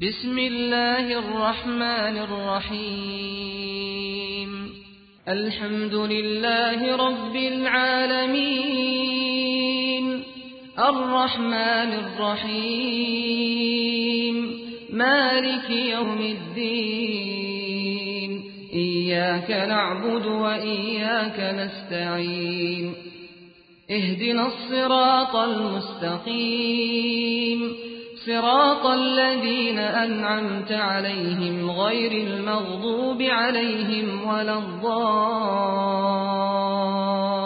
بسم الله الرحمن الرحيم الحمد لله رب العالمين الرحمن الرحيم مالك يوم الدين إياك نعبد وإياك نستعين اهدنا الصراط المستقيم صراط الذين أنعمت عليهم غير المغضوب عليهم ولا الضالين